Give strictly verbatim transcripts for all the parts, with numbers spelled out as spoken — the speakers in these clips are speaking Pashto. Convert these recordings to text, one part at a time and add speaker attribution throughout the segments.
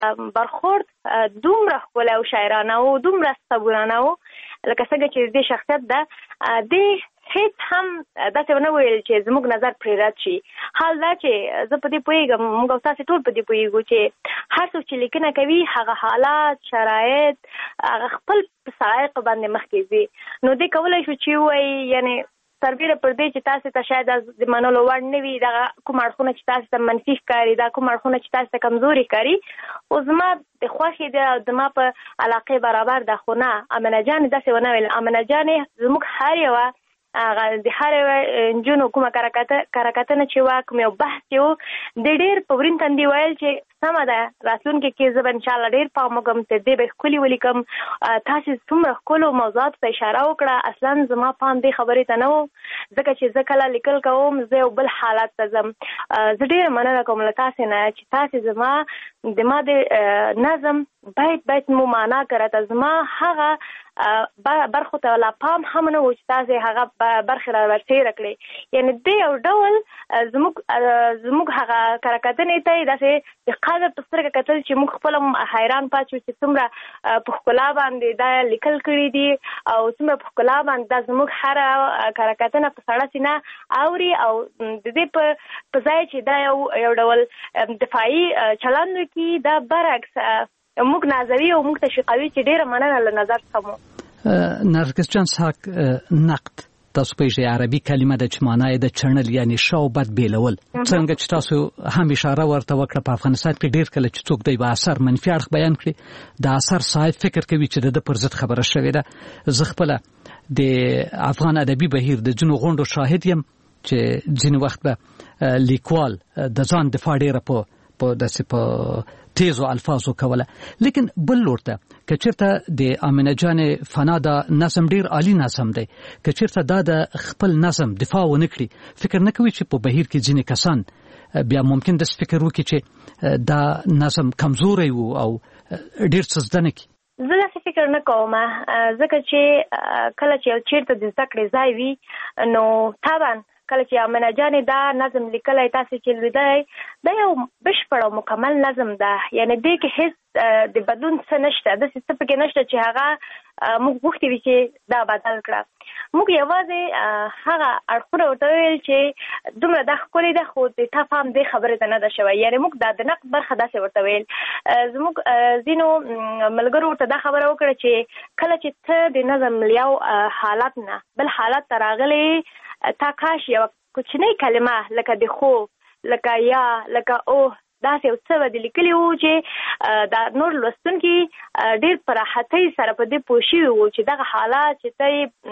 Speaker 1: برخورد دومره ښکلی او شاعرانه و، دومره صبورانه و لکه څنګه چې د شخصیت ده د هیڅ هم داسې ونه ویل چې زموږ نظر پرې رد شي. حال دا چې زه په دې پوهېږم، موږ او تاسې ټول په دې پوهېږو چې هر څوک چې لیکنه کوي هغه حالات، شرایط هغه خپل په صحایقو باندې مخکې ځي. نو دې کولی شو چې ووایي یعنې سربیره پر دې چې تاسې ته شاید د منلو وړ نه وي دغه کوم اړخونه چې تاسې ته منفي ښکاري، دا کوم اړخونه چې تاسې ته کمزوري ښکاري، او زما د خوښې ده او زما په علاقې برابر ده. خو نه، امنه جانې داسې ونه ویل. امنه جانې زموږ هر یوه د هر یوه نجونو کومه کره-کتنه چې وه، کوم یو بحث چې و، د ډېر په ورین تندي ویل چې سمه ده، راتلونکي کې زه به انشاءالله ډېر پام وکړم، تر دې به ښکلي ولیکم. تاسې څومره ښکلو موضوعاتو ته اشاره وکړه. اصلا زما پام دې خبرې ته نه و، ځکه چې زه کله لیکل کوم زه یو بل حالت ته ځم. زه ډېره مننه کوم له تاسې نه چې تاسې زما د ما د نظم باید باید مو معنا کړه، زما هغه برخو ته لا پام هم نه و چې تاسې هغه برخې را ورتېره کړې. یعنې دې یو ډول زموږ زموږ هغه کره-کتنې ته یې داسې د قدر په سترګه کتل چې موږ خپله هم حیران پاتې شو چې څومره په ښکلا باندې دا لیکل کړي دي او څومره په ښکلا باندې دا زموږ هره کره-کتنه په سړه سینه اوري، او د دې په ځای چې دا یو یو ډول دفاعي چلند وکړي، دا برعکس موږ نازوي او موږ تشویقوي، چې ډېره مننه له نظر څخه مو.
Speaker 2: نرګس جان ساک، نقد تاسو پوهیږئ عربي کلمه ده چې معنی یې د چڼل یعنی ښه او بد بیلول. څنګه چې تاسو هم اشاره ورته وکړه، په افغانستان کې ډېر کله چې څوک د یوه اثر منفي اړخ بیان کړي، د اثر صاحب فکر کوي چې د ده پر ضد خبره شوې ده. زه خپله د افغان ادبي بهیر د ځینو غونډو شاهد یم چې ځینې وخت به لیکوال د ځان دفاع ډېره په په داسې په تیزو الفاظو کوله. لیکن بل لور ته که چېرته د امنه جانې فنا دا نظم ډېر عالي نظم دی، که چېرته دا د خپل نظم دفاع ونه کړي، فکر نه کوي چې په بهیر کې ځینې کسان بیا ممکن داسې فکر وکړي چې دا نظم کمزوری و او ډېر څه زده نه کړي؟
Speaker 1: زه داسې فکر نه کوم، ځکه چې کله چې یو چېرته د زده کړې ځای وي، نو طبعا کله چې امنه جانې دا نظم لیکلی، تاسې چې لیدلی، دا یو بشپړ او مکمل نظم ده. یعنې دې کې هېڅ د بدلون څه نشته، داسې څه پکې نشته چې هغه موږ غوښتي وي چې دا بدل کړه. موږ یوازې هغه اړخونه ورته ویل چې دومره دا ښکلې ده، خو د تا پام دې خبرې ته نه ده شوی. یعنې موږ دا د نقد برخه داسې ورته ویل. زموږ ځینو ملګرو ورته دا خبره وکړه چې کله چې ته د نظم یو حالت نه بل حالت ته راغلی، تا کاش یو کوچنی کلمه لکه د خو، لکه یا، لکه اوه، داسې یو څه به د لیکلي وو چې دا نور لوستونکي ډېر په راحتۍ سره په دې پوه شوي وو چې دغه حالات چې ته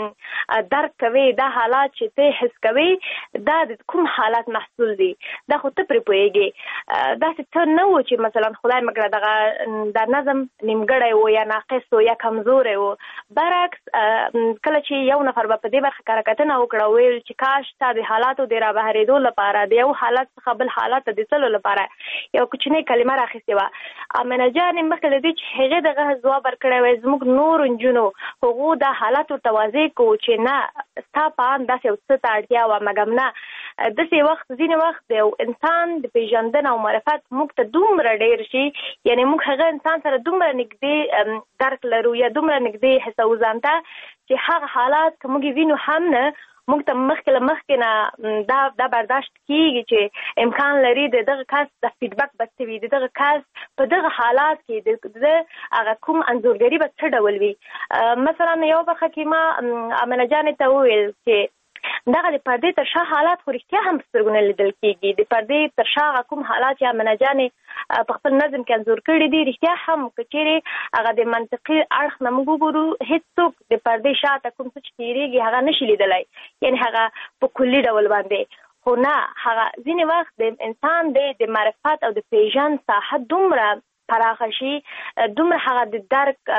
Speaker 1: یې درک کوې، دا حالات چې ته یې حس کوې، دا د کوم حالات محصول دي، دا خو ته پرې پوهېږې. داسې څه نه وو چې مثلا خدای مکړه دغه دا نظم نیمګړی و یا ناقص و یا کمزوری و. برعکس کله چې یو نفر به په دې برخه کره-کتنه وکړه، ویل چې کاش تا د حالاتو د رابهرېدو لپاره د یو حالت څخه بل حالت ته د تللو لپاره یو کوچنی کلمه راخیستې وه. امنه جانې مخکې له دې چې هغې دغه ځواب ورکړی وی، زموږ نورو نجونو هغو دا حالت ورته واضح کړو چې نه، ستا په ان داسې یو څه ته اړتیا وه، مګم نه، داسې وخت ځینې وخت د یو انسان د پېژندنه او معرفت موږ ته دومره ډېر شي، یعنې موږ هغه انسان سره دومره نږدې درک لرو یا دومره نږدې حسوو ځان ته چې هغه حالات که موږ وینو هم نه، موږ ته مخکې له مخکې نه دا دا برداشت کېږي چې امکان لري د دغه کس د فیډبک به څه وي، د دغه کس په دغه حالات کې د هغه کوم انځورګري به څه ډول وي. مثلا یو برخه کې ما امنه جانې ته وویل چې دغه د پردې تر شا حالات خو رښتیا هم په سترګو نه لیدل کېږي. د پردې تر شا هغه کوم حالات چې امنه جانې په خپل نظم کې انځور کړي دي، رښتیا هم که چېرې هغه د منطقي اړخ نه موږ وګورو، هېڅوک د پردې شاته کوم څه چې تېرېږي هغه نه شي لیدلی، یعنې هغه په کلي ډول باندې. خو نه، هغه ځینې وخت د انسان د معرفت او د پېژند ساحه دومره پراخه شي، دومره هغه د درک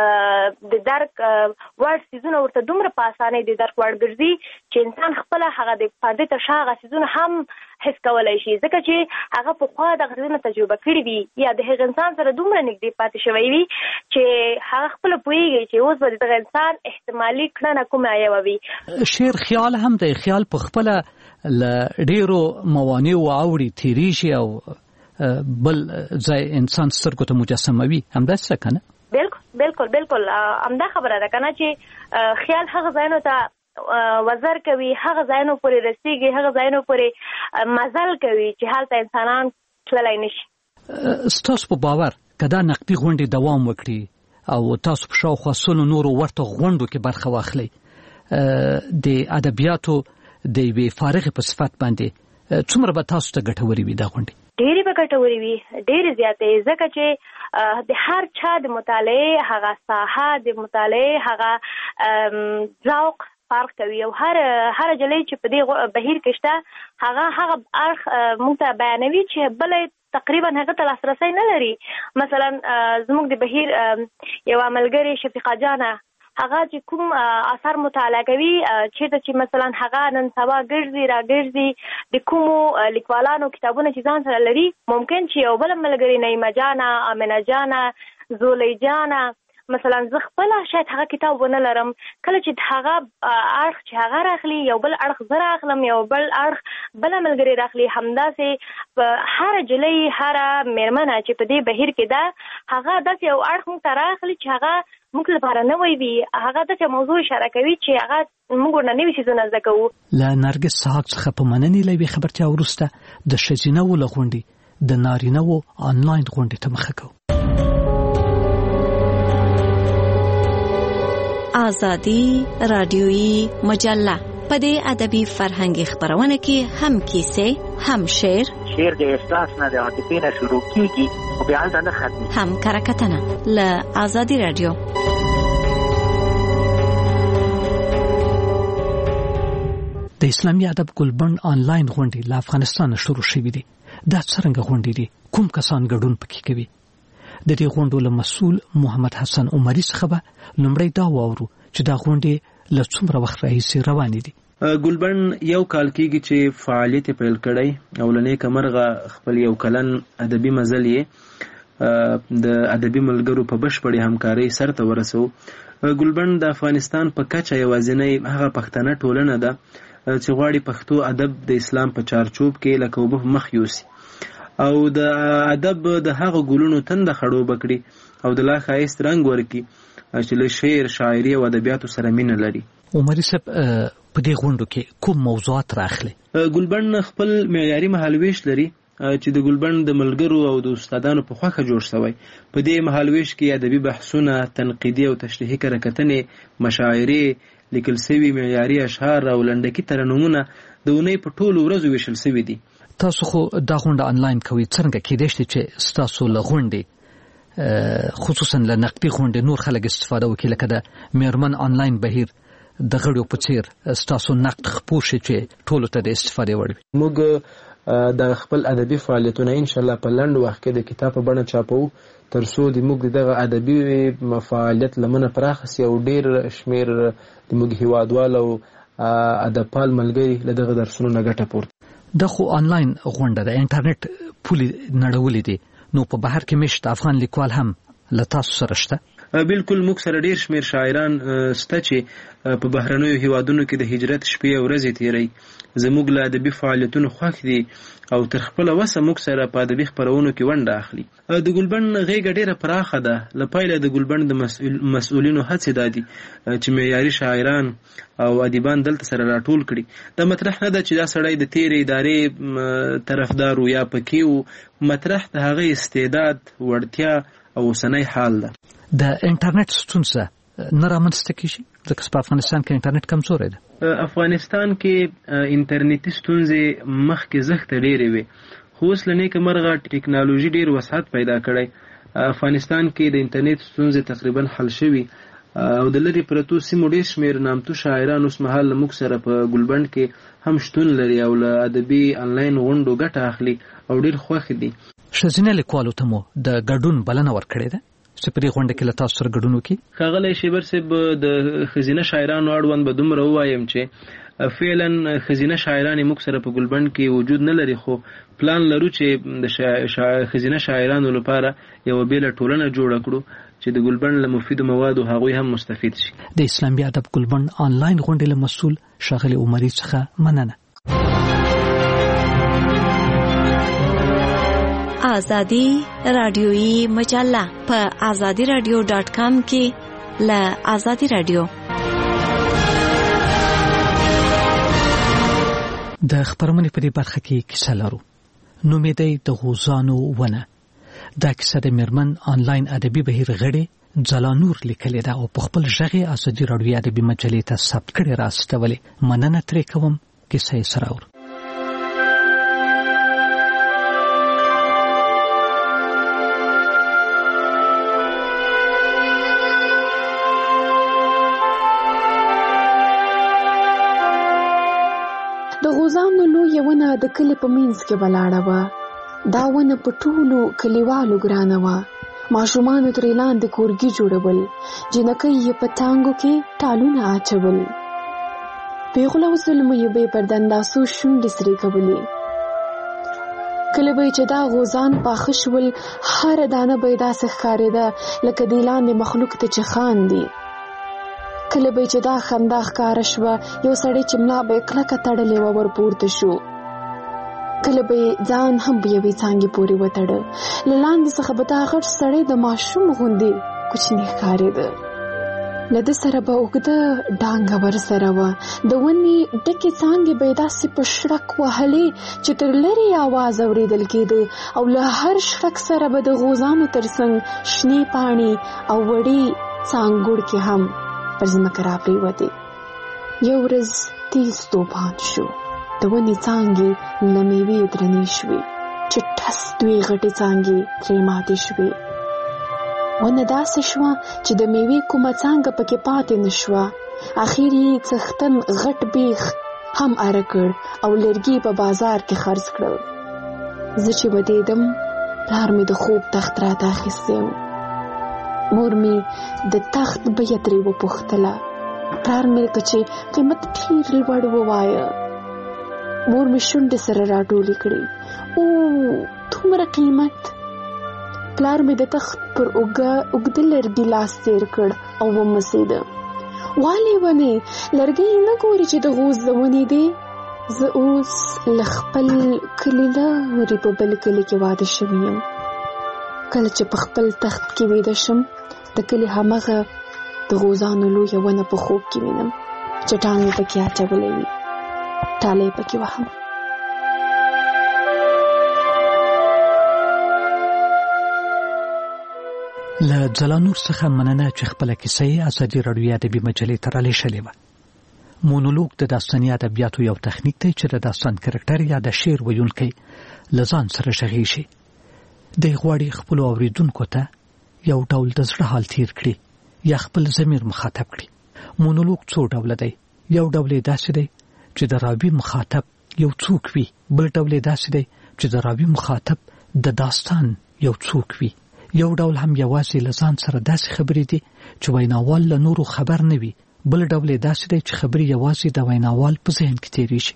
Speaker 1: د درک وړ څیزونه ورته دومره په اسانۍ د درک وړ ګرځي چې انسان خپله هغه د پردې تر شا هغه څیزونه هم حس کولی شي، ځکه چې هغه پخوا دغه څیزونه تجربه کړي وي یا د هغه انسان سره دومره نږدې پاتې شوی وي چې هغه خپله پوهېږي چې اوس به د دغه انسان احتمالي کړنه کومه یوه وي.
Speaker 2: شعر خیال هم دی، خیال په خپله له ډېرو موانعو واوړي، تېرېږي او بل ځای انسان سترګو ته مجسموي، همداسې څه کنه؟
Speaker 1: بالکل بالکل بالکل همدا خبره ده کنه چې خیال هغه ځایونو ته وزر کوي، هغه ځایونو پورې رسیږي، هغه ځایونو پورې مزل کوي چې هلته انسانان تللی نشي.
Speaker 2: ستاسو په باور کدا نقدي غونډې دوام وکړي او تاسو په شاوخوا سلو نورو ورته غونډو کې برخه واخلئ، د ادبیاتو د یوې فارغې په صفت باندې څومره به تاسو ته ګټورې وي دا غونډې؟
Speaker 1: ډېرې به ګټورې وي، ډېرې زیاتې، ځکه چې د هر چا د مطالعې هغه ساحه، د مطالعې هغه ذوق فرق کوي او هر هر جلې چې په دې بهیر کې شته هغه هغه اړخ موږ ته بیانوي چې بلې تقریبا هغه ته لاسرسی نه لري. مثلا زموږ د بهیر یو ملګری شفیقه جانه هغه چې کوم اثر مطالعه کوي چې د چې مثلا هغه نن سبا ګرځي را ګرځي د کومو لیکوالانو کتابونه چې ځان سره لري، ممکن چې یو بل ملګری نعیمه جانه، امینه جانه، زولی جانه مثلا زه خپل شاید هغه کتاب ونه لرم، کله چې هغه اړخ چې هغه راخلي یو بل اړخ زه راخلم، یو بل اړخ بل ملګری راخلي، همداسې هر جلۍ هر میرمنه چې په دې بهیر کې ده هغه داسې یو اړخ موږ ته راخلي چې هغه موږ لپاره نوی وي، هغه داسې موضوع اشاره کوي چې هغه موږ ورنه نوي څیزونه زده کوو. له
Speaker 2: نرګس سحاق څخه په مننې له یوې خبرتیا وروسته د ښځینه‌وو له غونډې د نارینه‌وو آنلاین غونډې ته مخه کوو.
Speaker 3: آزادی رادیویی مجله په دې ادبي فرهنګي خبرونه کې هم کیسې، هم شعر،
Speaker 4: شعر د احساس نه د عاطفې نه شروع کیږي او بیا هلته نه ختمي،
Speaker 3: هم کرکټنه له آزادی رادیو.
Speaker 2: د اسلامي ادب ګلبند آنلاین غونډې له افغانستان شروع شوې دي. دا څرنګه غونډې دي؟ کوم کسان ګډون پکې کوي؟ د دې غونډو له مسؤل محمد حسن عمري څخه به لومړی دا واورو چې دا غونډې له څومره وخت راهیسې روانې دي.
Speaker 5: ګلبند یو کال کېږي چې فعالیت پیل کړی او له نیکه مرغه خپل یو کلن ادبي مزل یې د ادبي ملګرو په بشپړې همکارۍ سرته ورسو. ګلبند د افغانستان په کچه یوازینۍ هغه پښتنه ټولنه ده چې غواړي پښتو ادب د اسلام په چارچوب کې لکه اوبه مخ یوسي او د ادب د هغه ګلونو تنده خړوبه کړي او د لا ښایست رنګ ورکړي چې له شعر، شاعري او ادبیاتو سره مینه لري.
Speaker 2: عمري صاحب په دې غونډو کې کوم موضوعات راخلي؟
Speaker 5: ګلبند خپل معیاري مهالویش لري چې د ګلبند د ملګرو او د استادانو په خوښه جوړ شوی. په دې مهالویش کې ادبي بحثونه، تنقیدي او تشریحي کتنې، مشاعرې، لیکل سوي معیاري اشعار او لنډکي ترنمونه د اونۍ په ټولو ورځو ویشل سوي دي.
Speaker 2: تاسو خو دا غونډه آنلاین کوي، څنګه کېدای شي چې ستاسو له غونډې خصوصا له نقدي غونډې نور خلک استفاده وکړي، لکه د میرمن آنلاین بهیر د غړو په څیر ستاسو نقد خپور شي چې ټولو ته د استفاده وړ وي؟
Speaker 5: موږ د خپل ادبي فعالیتونه ان شاء الله په لنډ وخت کې د کتاب په بڼه چاپو تر څو د موږ دغه ادبي فعالیت لمنه پراخ سي او ډیر شمیر د موږ هیوادوالو ادبپال ملګري له دغه درسونو نه ګټه پورته.
Speaker 2: د خو آنلاین غونډه د انټرنیټ پولي نړولې دي، نو په بهر کې مشت افغان لیکوال هم له تاسو سره شته؟
Speaker 5: بالکل، موږ سره ډیر شمیر شاعران شته چې په بهرنیو هیوادونو کې د هجرت شپې او ورځې تیروي. زموږ له ادبي فعالیتونو خوښ دي او تر خپله وسه موږ سره په ادبي خپرونو کې ونډه اخلي. د ګلبند غېږه ډیره پراخه ده. له پیله د ګلبند د مسؤلینو هڅې دا دي چې معیاري شاعران او ادیبان دلته سره راټول کړي. دا مطرح نه ده چې دا سړی د تیرې ادارې طرفدار یا پکې و، مطرح د هغه استعداد، وړتیا او اوسنی حال ده.
Speaker 2: د انټرنیټ ستونزه نه رامنځته کیږي ځکه په افغانستان کې انټرنیټ کمزوری ده.
Speaker 5: افغانستان کې انټرنیټي ستونزې مخکې زښته ډېرې وي، خو اوس له نیکه مرغه ټکنالوژي ډېر وسعت پیدا کړی. افغانستان کې د انټرنیټ ستونزې تقریبا حل شوي او د لرې پرتو سیمو ډېر شمېر نامتو شاعران اوس مهال له موږ سره په ګلبند کې هم شتون لري او له ادبي آنلاین غونډو ګټه اخلي او ډېر خوښ دي.
Speaker 2: ښځینه لیکوالو ته مو د ګډون بلنه ورکړې ده چې په دې غونډه کې له تاسو سره ګډون وکړي؟
Speaker 5: ښاغلی شیبر صاحب، د ښځینه شاعرانو اړوند به دومره ووایم چې فعلا ښځینه شاعران موږ سره په ګلبند کې وجود نه لري، خو پلان لرو چې د ښځینه شاعرانو لپاره یوه بېله ټولنه جوړه کړو چې د ګلبند له مفیدو موادو هغوی هم مستفید شي.
Speaker 2: د اسلامي ادب ګلبند آنلاین غونډې له مسؤل ښاغلي عمري څخه مننه.
Speaker 3: آزادی رادیویی مجله په آزادی رادیو ډاټ کام کې ل آزادی رادیو
Speaker 2: د خبرونې په دې برخه کې کیسه لرو. نوم یې دی د غوزانو ونه. دا کیسه د میرمن آنلاین ادبي بهیر غړي ځلانور لیکلې ده او په خپل ژغې آزادي رادیو ادبي مجلې ته ثبت کړې راستولې. مننه ترې کوم. کیسه یې سره اورو.
Speaker 6: د غوزانو لویه ونه د کلي په منځ کې ولاړه وه. دا ونه په ټولو کلیوالو ګرانه وه. ماشومانو ترې لاندې کورګي جوړول، جنکۍ یې په ټانګو کې ټالونه اچول، پیغله او زلمو یې به یې پر دنداسو شونډې سرې کولې. کله به یې چې دا غوزان پاخه شول، هره دانه به یې داسې ښکارېده لکه دې لاندې مخلوق ته چې خاندي. کله به چې دا خندا ښکاره شوه، یو سړی چې ملا به یې کلکه تړلې وه ورپورته شو. کله به یې ځان هم په یوې څانګې پورې وتړه. له لاندې څخه به دا غټ سړی د ماشوم غوندې کوچنی ښکارېده. له ده سره به اوږده ډانګه ورسره وه. د ونې ډکې څانګې به یې داسې په شړک وهلې چې تر لرې اواز اورېدل کېده، او له هر شړک سره به د غوزانو تر څنګ شنې پاڼې او وړې څانګوړکې هم پر ځمکه راپرېوتې. یو ورځ تیز توپان شو. د ونې څانګې له مېوې درنې شوې چې ټس دوې غټې څانګې ترې ماتې شوې. ونه داسې شوه چې د مېوې کومه څانګه پکې پاتې نه شوه. اخر یې څښتن غټ بیخ هم اره کړ او لرګي په بازار کې خرڅ کړل. زه چې ودېدم، پلار مې د خوب تخت راته اخیستی و. مور مې د تخت بیه ترې وپوښتله. پلار مې که چې قیمت ډېر لوړ ووایه. مور مې شونډې سره راټولې کړې. او دومره قیمت؟ پلار مې د تخت پر اوږه اوږده لرګي لاس تېر کړ او ومسېده. والې ونې، لرګي نه ګوري چې د غوز د ونې دی؟ زه اوس له خپل کلي لرې په بل کلي کې واده شوې یم. کله چې په خپل تخت کې ویده شم، د کلي همغه د غوزانو لویه ونه په خوب کې وینم. چټان مې پکې اچولی وي، ټاله یې پکې وهم.
Speaker 2: له ځلانور څخه مننه چې خپله کیسه یې ازادي راډیو ادبي مجلې ته رالیږلې وه. مونولوګ د داستاني ادبیاتو یو تخنیک دی چې د داستان کرکټر یا د شعر ویونکی له ځان سره غږی شي. دی غواړي خپلو اورېدونکو ته یو ډول د زړه حال تیر کړي یا خپل ضمیر مخاطب کړي. مونولوګ څو ډوله دی. یو ډول یې داسې دی چې د راوي مخاطب یو څوک وي. بل ډول یې داسې دی چې د راوي مخاطب د داستان یو څوک وي. یو ډول هم یوازې له ځان سره داسې خبرې دي چې ویناوال له نورو خبر نه وي. بل ډول یې داسې دی چې خبرې یوازې د ویناوال په ذهن کې تېرېږي.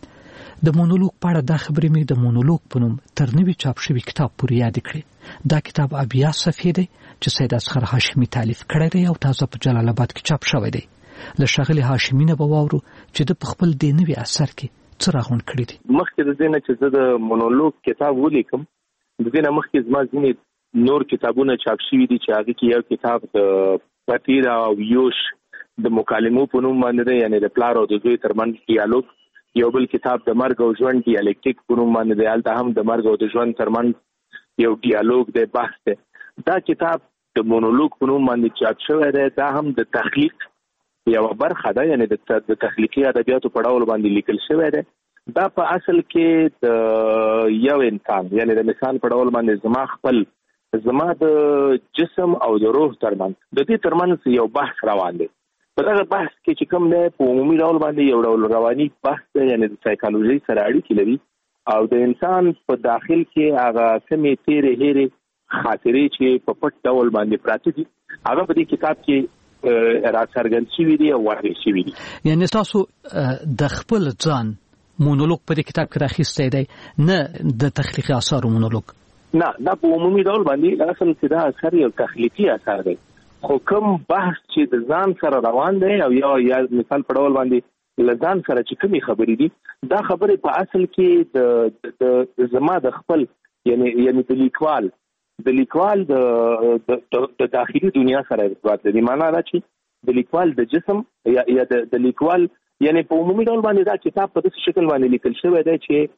Speaker 2: د مونولوګ په اړه دا خبرې مې د مونولوګ په نوم تر نوي چاپ شوي کتاب پورې یادې کړې. دا کتاب اویا صفحې دی چې سید اصغر هاشمي تالیف کړی دی او تازه په جلال آباد کې چاپ شوی دی. له ښاغلي هاشمي نه به واورو چې د په خپل دې نوي اثر کې څه راغونډ کړي دي.
Speaker 7: مخکې د دې نه چې زه د مونولوګ کتاب ولیکم، د دې نه مخکې زما ځینې نور کتابونه چاپ شوي دي چې هغه کې یو کتاب د پتیر او یوش د مکالمو په نوم باندې دی، یعنی د پلار او د زوی ترمنځ ډیالوګ. یو بل کتاب د مرګ او ژوند ډیالکټیک په نوم باندې دی، هلته هم د مرګ او د ژوند ترمنځ یو ډیالوګ دی، بحث دی. دا کتاب د مونولوګ په نوم باندې چاپ شوی دی. دا هم د تخلیق یوه برخه ده، یعنی د تخلیقي ادبیاتو په ډول باندې لیکل شوی دی. دا په اصل کې د یو انسان، یعنی د مثال په ډول باندې زما خپل زما د جسم او د روح ترمنځ د دې ترمنځ یو بحث روان دی. په دغه بحث کې چې کوم دی په عمومي ډول باندې یو ډول رواني بحث دی، یعنی د سایکالوژي سره اړیکې لري او د انسان په داخل کې هغه کومې تیرې هیرې خاطرې چې په پټ ډول باندې پراته دي هغه په دې کتاب کې راڅرګند شوي دي او واضح شوي دي.
Speaker 2: یعنی تاسو د خپل ځان مونولوګ په دې کتاب کې راخیستی دی، نه د تخلیقي اثارو مونولوګ؟
Speaker 7: نه، دا په عمومي ډول باندې اصل چې دا اثر یو تخلیقي اثر دی، خو کوم بحث چې د ځان سره روان دی او یا یا مثال په ډول باندې له ځان سره چې کومې خبرې دي، دا خبرې په اصل کې د زما د خپل یعنی یعنی د لیکوال د لیکوال د د داخلي دنیا سره ارتباط لري. معنا دا چې د لیکوال د جسم یا یا د لیکوال یعنی په عمومي ډول باندې دا کتاب په داسې شکل باندې لیکل شوی دی چې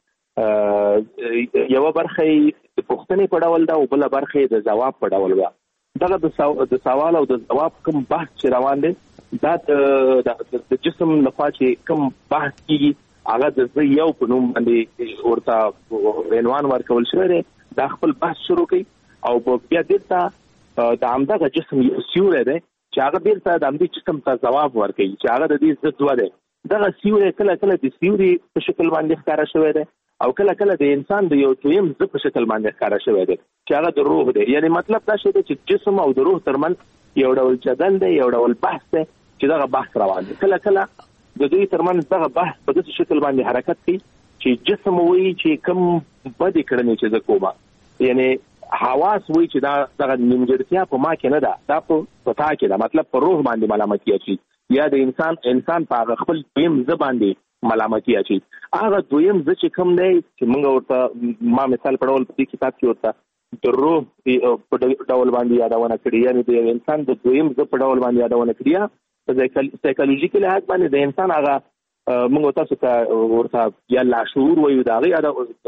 Speaker 7: یو برخه د پوښتنې په ډول ده او بل برخه د جواب په ډول ده. دغه د سوال او د جواب کوم بحث چې روان دی دا د جسم لخوا چې کوم بحث کیږي هغه د زه یو په نوم باندې ورته عنوان ورکول شوی دی. دا خپل بحث شروع کوي او بیا بیرته د همدغه جسم یو سیوری دی چې هغه بیرته د همدې جسم ته ځواب ورکوي چې هغه د دې ضد دی. دغه سیوری کله کله د سیوري په شکل باندې ښکاره شوی دی او کله کله د انسان د یو دویم زه په شکل باندې ښکاره شوی دی چې هغه د روح دی. یعنی مطلب دا شی دی چې جسم او د روح ترمنځ یو ډول جدل دی، یو ډول بحث دی چې دغه بحث روان دی. کله کله د دوی ترمنځ دغه بحث په داسې شکل باندې حرکت کوي چې جسم وایي چې کوم بدې کړنې چې زه کومه، یعنی حواس وایي چې دا دغه نیمګړتیا په ما کې نه ده، دا په تا کې ده، مطلب په روح باندې ملامتي اچي یا د انسان انسان په خپل دویم زه باندې ملامتي اچي. هغه دویم زه چې کوم دی چې موږ ورته ما مثال په ډول په دې کتاب کې ورته د روح په ډول باندې یادونه کړې، یعنی د انسان د دویم زه په ډول باندې یادونه کړې. په سایکالوژیکل لحاظ باندې د انسان هغه موږ تاسو ته ورته یا لاشعور وایو، د هغې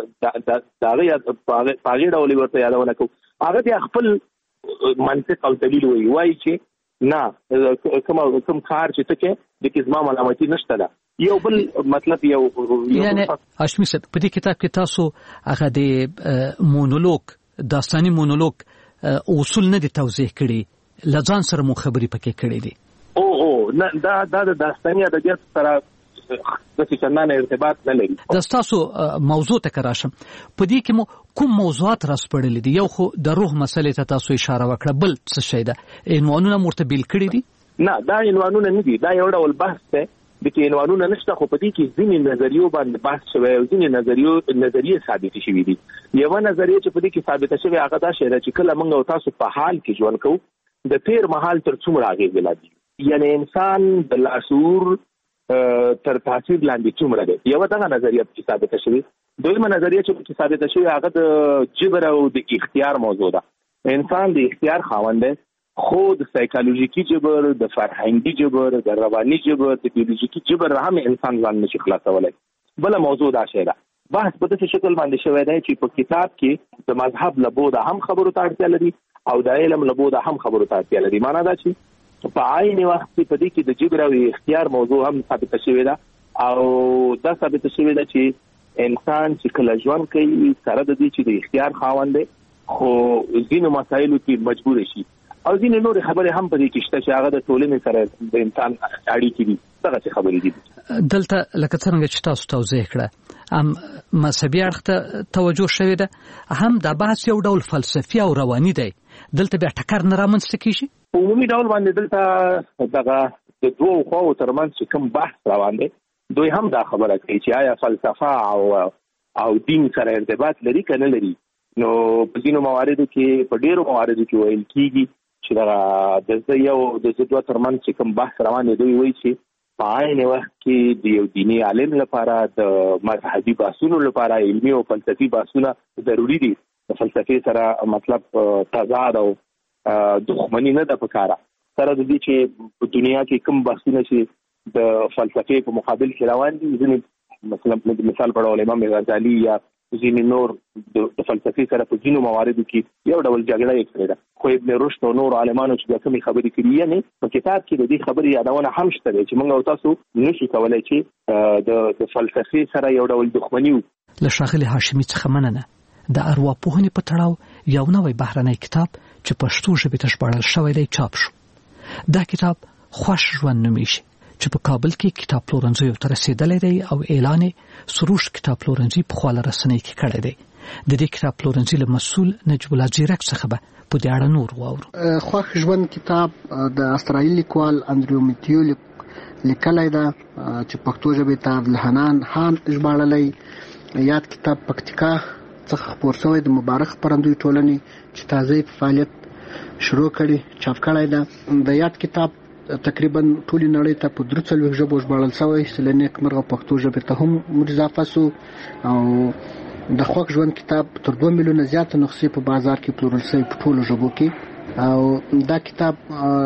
Speaker 7: د هغې په هغې ډول ورته یادونه کوو. هغه بیا خپل منطق او دلیل وایي وایي چې نه کوم کوم کار چې ته کې د کې زما ملامتي نشته ده. یو بل مطلب یو
Speaker 2: یعنی هاشمي صاحب په دې کتاب کې تاسو هغه د مونولوګ داستاني مونولوګ اصول نه دي توضیح کړي، لځان سره مو خبرې پکې کړې دي.
Speaker 7: او او نه دا دا د داستاني ادبیات سره د څنګه ارتباط نه لري.
Speaker 2: د تاسو موضوع ته کراشم په دې کې مو کوم موضوعات راسپړل دي؟ یو خو د روح مسلې ته تاسو اشاره وکړه، بل څه شي ده؟ عنوانونه مرتبل کړی دي؟
Speaker 7: نه دا عنوانونه نه دي، دا یو ډول بحث دی. د کې عنوانونه نشته، خو په دې کې ځینې نظریو باندې بحث شوی او ځینې نظریو نظریې ثابت شوي دي. یو نظریه چې په دې کې ثابت شوی هغه دا شی ده چې کله موږ او تاسو په حال کې ژوند کوو د تیر مهال تر څومره اغېز لري، یعنی انسان د لاشعور تر تاثیر لاندې څومره دی. یو دغه نظریه چې ثابت شوی. دویمه نظریه چې ثابت شوی هغه د جبر او د اختیار موضوع ده. انسان د اختیار خاوند دی، خو د سایکالوژیکي جبر، د فرهنګي جبر، د رواني جبر، د بیولوژیکي جبر هم انسان ځان نشي خلاصولی. بل موضوع دا شی ده. بحث په داسې شکل باندې شوی دی چې په کتاب کې د مذهب له بوده هم خبرو ته اړتیا لري او د علم له بوده هم خبرو ته اړتیا لري. معنا دا چې په عین وخت کې په دې کې د جبر او اختیار موضوع هم ثابت شوی ده او دا ثابت شوی ده چې انسان چې کله ژوند کوي سره د دې چې د اختیار خاوند دی، خو ځینو مسایلو کې مجبور شي او ځینې نورې خبرې هم په دې کې شته چې هغه د ټولنې سره د انسان اړیکې دي. دغه څه خبرې دي.
Speaker 2: دلته لکه څنګه چې تاسو توضیح کړه هم مذهبي اړخ ته توجه شوې ده، هم دا بحث یو ډول فلسفي او رواني دی. دلته بیا ټکر نه رامنځته کېږي؟
Speaker 7: په عمومي ډول باندې دلته دغه د دوو خواو ترمنځ چې کوم بحث روان دی، دوی هم دا خبره کوي چې آیا فلسفه او او دین سره ارتباط لري که نه لري. نو په ځینو مواردو کې په ډېرو مواردو کې ویل کېږي چې دغه د یو د دوه ترمنځ چې کوم بحث روان دی، دوی وایي چې په عین وخت کې د یو دیني عالم لپاره د مذهبي بحثونو لپاره علمي او فلسفي بحثونه ضروري دي. د فلسفې سره مطلب تضاد او دښمنی نه ده پکاره، سره د دې چې په دنیا کې کوم بحثونه چې د فلسفې په مقابل کې روان دي، ځینې مثلا مثال په ډول امام غزالي یا ځینې نور د فلسفې سره په ځینو مواردو کې یو ډول جګړه یې کړې ده. خو ابن رشد او نور عالمانو چې کومې خبرې کړي، یعنی په کتاب کې د دې خبرې یادونه هم شته چې موږ او تاسو نشو کولی چې د فلسفې سره یو ډول دښمني
Speaker 2: وکړو. له ښاغلي هاشمي څخه مننه. د ارواپوهنې په تړاو یو نوی بهرنی کتاب چې پښتو ژبې ته ژباړل شوی دی چاپ شو. دا کتاب خوښ ژوند نومیږي چې په کابل کې کتاب پلورنځیو ته رسیدلی دی او اعلان سروش کتاب پلورنځي په خواله رسنۍ کې کړی دی. د دې کتاب پلورنځي له مسؤل نجیب الله ځیرک څخه به په دې اړه نور واورو.
Speaker 8: خوښ ژوند کتاب د استرالي لیکوال انډریو میتیو لیکلی ده چې پښتو ژبې ته عبدالحنان خان ژباړلی. یاد کتاب پکتیکا څخه خپور شوی د مبارک خپرندوی ټولنې چې تازه په فعالیت شروع کړي چاپ کړی ده. د یاد کتاب تقریبا ټولې نړۍ ته په درې څلوېښت ژبو ژباړل شوی، چې له نیکمرغه پښتو ژبې ته هم ور اضافه شو او د خوښ ژوند کتاب تر دوه میلیونه زیات نسخې په بازار کې پلورل شوی په ټولو ژبو کې. او دا کتاب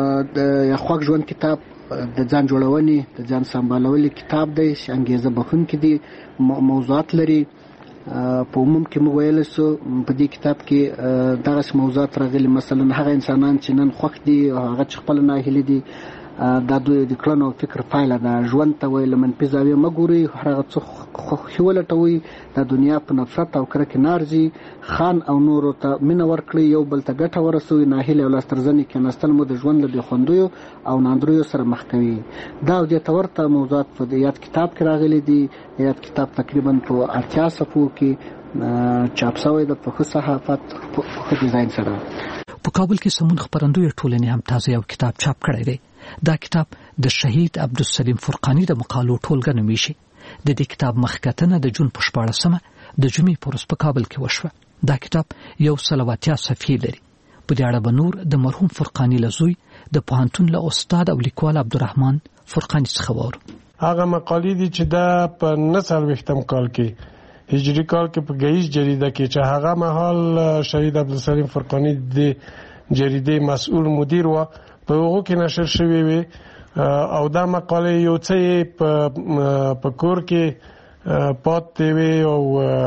Speaker 8: د خوښ ژوند کتاب د ځان جوړونې د ځان سمبالولو کتاب دی چې انګیزه بخښونکی دی، موضوعات لري. په عموم کې موږ ویلی سو په دې کتاب کې دغسې موضوعات راغلي، مثلا هغه انسانان چې نن خوښ دي او هغه چې خپله ناهیلي دي، دا دوی د کړنو او فکر پایله ده. ژوند ته وایي له منفي زاویې مه ګورئ، هغه څه خوښي ولټوئ. دا دنیا په نفرت او کرکې نه ارځي. خان او نورو ته مینه ورکړئ، یو بل ته ګټه ورسوئ. ناهیلي او لاسترزنې کېناستل مو د ژوند له بېخوندیو او ناندریو سره مخ کوي. دا او دې ته ورته موضوعات په یاد کتاب کې راغلي دي. یاد کتاب تقریبا په اتیا صفحو کې چاپ شوی ده په ښه صحافت، په ښه ډیزاین سره.
Speaker 2: په کابل کې سمون خپرندوی ټولنې هم تازه یو کتاب چاپ کړی دی. دا کتاب د شهید عبدالسلیم فرقانی د مقالو ټولګه نومیږي. د دې کتاب مخکتنه د جون په شپاړسمه د جمعې په ورځ په کابل کې وشوه. دا کتاب یو سل او اتیا صفحې لري. په دې اړه به نور د مرحوم فرقانی له زوی د پوهنتون له استاد او لیکوال عبدالرحمن فرقانی څخه واورو.
Speaker 9: هغه مقالې دي چې دا په نه څلوېښتم کال کې هجري کال کې په ګهیځ جریده کې چې هغه مهال شهید عبدالسلیم فرقانی د جریدې مسؤل مدیر و، په هغو کې نشر شوې وي. او دا مقالې یو څه په کور کې پاتې وي او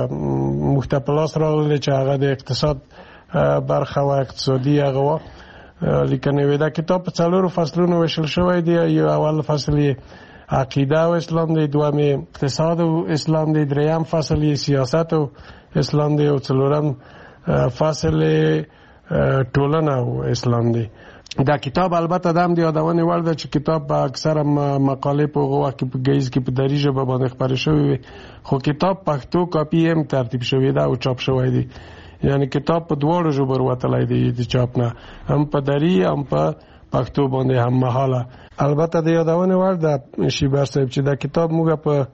Speaker 9: موږ ته په لاس راغلې چې هغه د اقتصاد برخه و، اقتصادي هغه و لیکنې وي. دا کتاب په څلورو فصلونو ویشل شوی دی. یو اول فصل یې عقیده او اسلام دی، دوم یې اقتصاد او اسلام دی، دریم فصل یې سیاست او اسلام دی، او څلورم فصل یې ټولنه او اسلام دی. دا کتاب البته دام دی یادونه وړ ده چې کتاب په اکثره مقالې په هغه وخت کې په ګهیځ کې په دري ژبه باندې خپرې شوې وي، خو کتاب پښتو کاپي هم ترتیب شوی ده او چاپ شوی دی. یعنی کتاب په دواړو ژبو وروتلی دی د چاپ نه، هم په دري هم په پښتو باندې هم مهاله. البته د یادونه وړ ده شیبر صاحب چې دا کتاب موږ په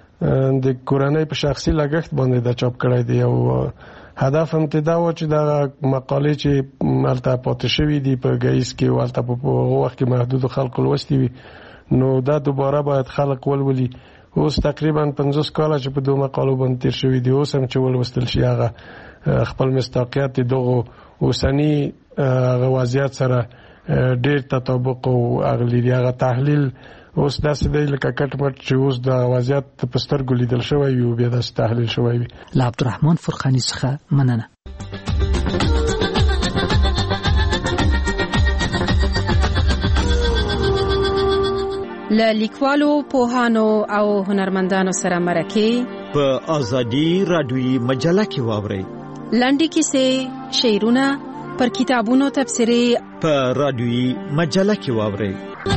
Speaker 9: د کورنۍ په شخصي لګښت باندې دا چاپ کړی دی. او هدف هم ته دا و چې دا مقالې چې هلته پاتې شوي دي په ګهیځ کې او هلته په هغه وخت کې محدودو خلکو لوستي وي، نو دا دوباره باید خلک ولولي. اوس تقریبا پنځوس کاله چې په دوه مقالو باندې تیر شوي دي، اوس هم چې ولوستل شي هغه خپل مصداقیت د دغو اوسني هغه وضعیت سره ډېر تطابق او اغلي هغه تحلیل اوس داسې دی لکه کټ مټ چې اوس د وضعیت په سترګو لیدل شوی وي او بیا داسې تحلیل شوی وي.
Speaker 2: له عبدالرحمن فرقانی څخه مننه.
Speaker 10: له لیکوالو، پوهانو او هنرمندانو سره مرکې
Speaker 11: په ازادي رادیویي مجله کې واورئ.
Speaker 10: لنډې کیسې، شعرونه، پر کتابونو تبصرې
Speaker 11: په رادیویي مجله کې واورئ.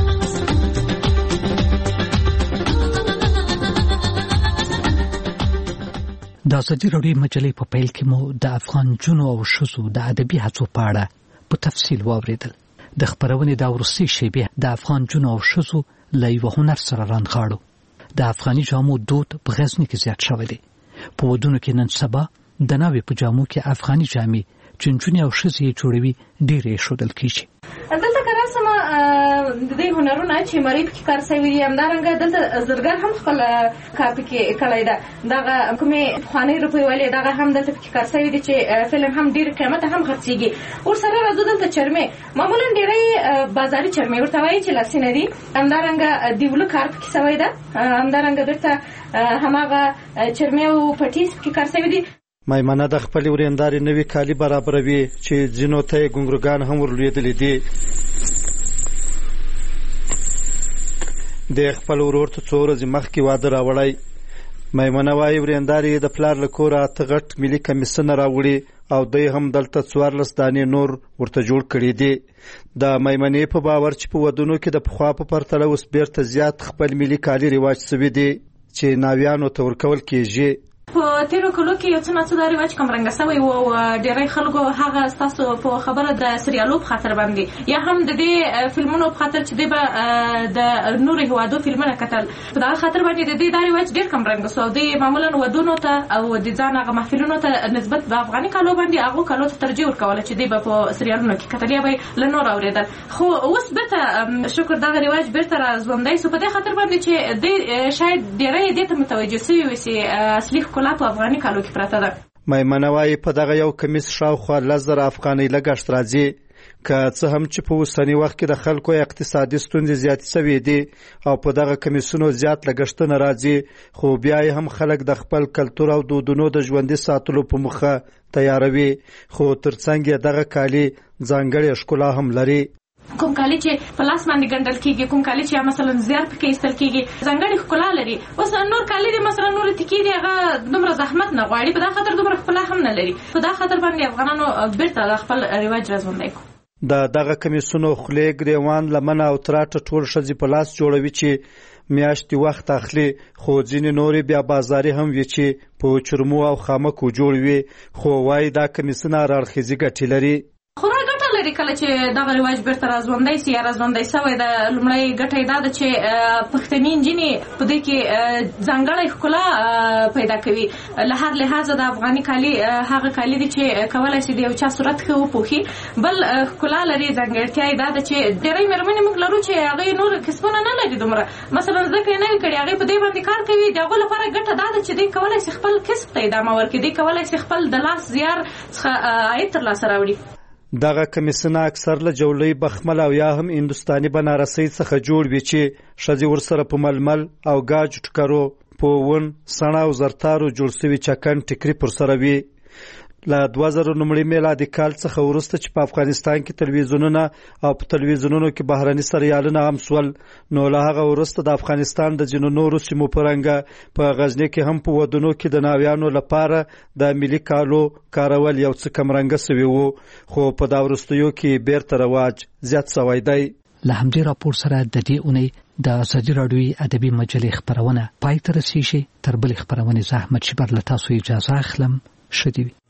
Speaker 2: د ازادي راډیو مجلې په پیل کې مو د افغان جنو او ښځو د ادبي هڅو په اړه په تفصیل واورېدل. د خپرونې دا وروستۍ شیبې د افغان جنو او ښځو له یوه هنر سره رانغاړو. د افغاني جامو دود په غزني کې زیات شوی دی. په ودونو کې نن سبا د ناوې په جامو کې افغاني جامې چې نجونې او ښځې یې جوړوي ډېرې ایښودل کېږي.
Speaker 12: دلته که راسمه د دې هنرونه چې مریب کې کار شوي دي، همدارنګه دلته زرګر هم خپل کار پکې کړی ده. دغه کومې پخوانۍ روپۍ والې دغه هم دلته پکې کار شوي دي چې فلم هم ډېر قیمته هم خرڅېږي. ورسره راځو دلته چرمې، معمولا ډېری بازاري چرمې ورته وایي چې لاسینه دي. همدارنګه دیولو کار پکې شوی ده، همدارنګه بیرته هماغه چرمې او پټیس پکې کار شوي دي.
Speaker 13: میمنه د خپلې ورېندارې نوي کالي برابروي چې ځینو ته یې ګونګروګان هم ورلوېدلي دي. د خپل ورور ته څو ورځې مخکې واده راوړی. میمنه وایي ورېندارې د پلار له کوره اته غټ ملي کمیسونه راوړي او دوی هم دلته څوارلس دانې نور ورته جوړ کړي دي. د میمنې په باور چې په ودونو کې د پخوا په پرتله اوس بیرته زیات خپل ملي کالي رواج شوي دي چې ناویانو ته ورکول کېږي.
Speaker 12: په تیرو کلو کې یو څه ناڅه دا رواج کمرنګه شوی و او ډېری خلکو هغه ستاسو په خبره د سریالو په خاطر باندې یا هم د دې فلمونو په خاطر چې دی به د نورو هېوادو فلمونه کتل، په دغه خاطر باندې د دې دا رواج ډېر کمرنګه شو. دوی معمولا ودونو ته او د ځان هغه محفلونو ته نسبت د افغاني کالو باندې هغو کالو ته ترجیح ورکوله چې دی به په سریالونو کې کتل یا به یې له نور اورېدل. خو اوس بېرته شکر دغه رواج بېرته را ژوندی شو په دې خاطر باندې چې دی شاید ډېری یې دې ته متوجه شوي وي چې اصلي ښکلا په افغاني کالو کې پراته ده.
Speaker 13: میمنه وايي په دغه یو کمیس شاوخوا لس زره افغانۍ لګښت راځي، که څه هم چې په اوسني وخت کې د خلکو اقتصادي ستونزې زیاتې شوې دي او په دغه کمیسونو زیات لګښتونه راځي، خو بیا یې هم خلک د خپل کلتور او دودونو د ژوندي ساتلو په موخه تیاروي، خو ترڅنګ یې دغه کالي ځانګړې ښکلا هم لري.
Speaker 12: کوم کالی چې په لاس باندې ګنډل کیږي، کوم کالی چې مثلا زیار پکې ایستل کیږي، ځانګړې ښکلا لري. اوس نور کالی دي مثلا نور تکي دي هغه دومره زحمت نه غواړي، په دا خاطر دومره ښکلا هم نه لري. په دا خاطر باندې افغانانو بیرته خپل رواج راځوندای کو.
Speaker 13: د دغه کمیسونو خولې ګریوان لمنه او تراټه ټول ښځې په لاس جوړوي چې میاشتې وخت اخلي، خو ځینې نورې بیا بازاري هم وي چې په چرمو او خامکو جوړ وي، خو وایي دا کمیسونه هراړخیزې ګټې لري.
Speaker 12: خورا ګټه لري کله چې دغه رواج بیرته راځوندی سي یا راځوندی سوی. د لومړی ګټه یې دا ده چې پښتني نجونې په دې کې ځانګړې ښکلا پیدا کوي. له هر لحاظه د افغاني کالي هغه کالي دي چې کولی شي د یو چا صورت ښه وپوښي. بل ښکلا لري، ځانګړتیا یې دا ده چې ډېری مېرمنې موږ لرو چې هغوی نور کسبونه نه لري دومره، مثلا زده کړې نه وي کړې، هغوی په دې باندې کار کوي. د هغو لپاره ګټه دا ده چې دوی کولی شي خپل کسب ته ادامه ورکړي، دوی کولی شي خپل د لاس زیار څخه عاید ترلاسه راوړي.
Speaker 13: دغه کمیسونه اکثر له جولۍ بخمل او یا هم هندوستاني بنارسۍ څخه جوړ وي چې ښځې ورسره په ململ او ګاج ټکرو، په ون، سڼه او زرتارو جوړ سوي چکن ټیکري پر سره وي. له دوه زره نومړي میلادي کال څخه وروسته چې په افغانستان کې تلویزیونونه او په تلویزیونونو کې بهرني سریالونه هم سول، نو له هغه وروسته د افغانستان د ځینو نورو سیمو په رنګه په غزني کې هم په ودونو کې د ناویانو لپاره د ملي کالو کارول یو څه کمرنګه سوي وو، خو په دا وروستیو کې بیرته رواج زیات سوی دی.
Speaker 2: له همدې راپور سره د دې اونۍ د ازادي راډیوي ادبي مجلې خپرونه پای ته رسیږي. تر بلې خپرونې زه احمد شیبر له تاسو اجازه اخلم. ښه دې وي.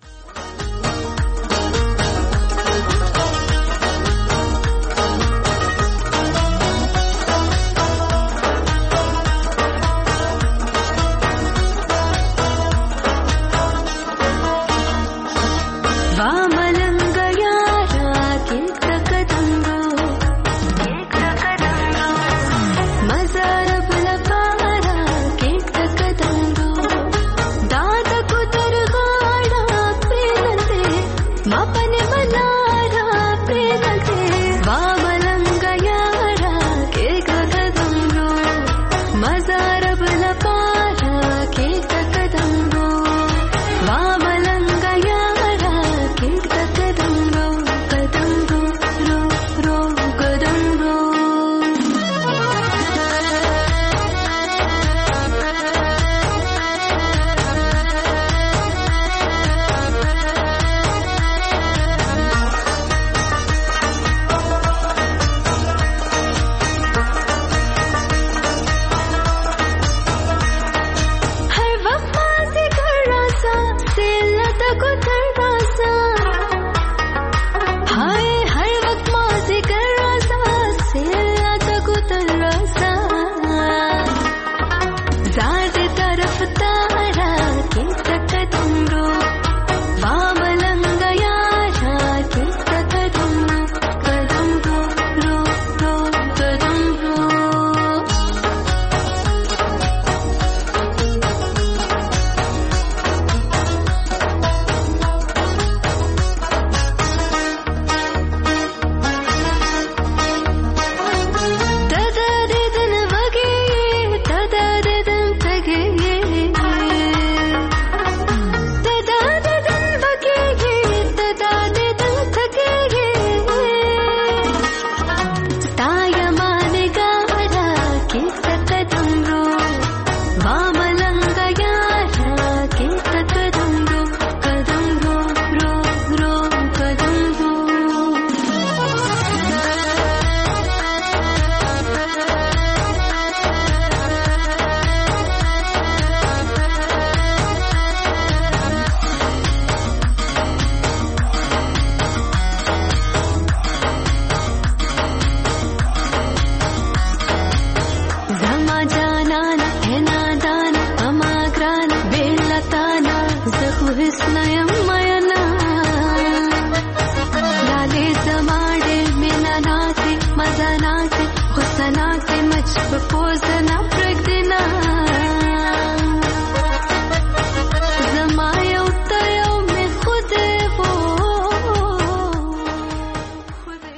Speaker 6: Before